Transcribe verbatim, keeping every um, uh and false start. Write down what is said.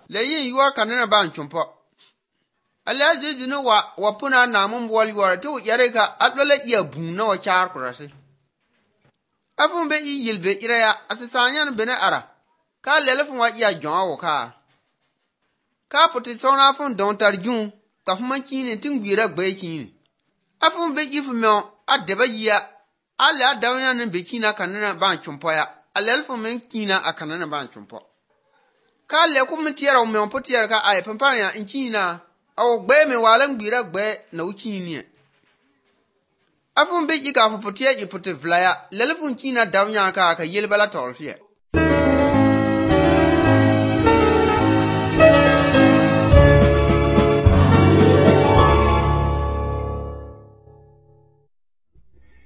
Le yin yuwa kanana ban chumpo. Ala jijinu wa wapuna na mun bol yuwa tu yare ka atlola iya buna wa char kurasi. Afun be i yilbe iraya asisanyan bene ara. Ka lelefun wa iya jonga wa ka. Ka puti sona fun don tarjun ka fuma kini tingwira gbe kini. Afun be ifu meo adeba yiya. Ala adawnya nan be kina kanana ban chumpo ya. Ala elfun men kina a kanana ban chumpo. Ka le kum tiyara me on potiyara ka ay pampanya in kina aw gbe me walan gbira gbe na ukini. Afun be ka fu potiya i poti vlaya lelfun kina dawnya ka ka yelbala tolfiya.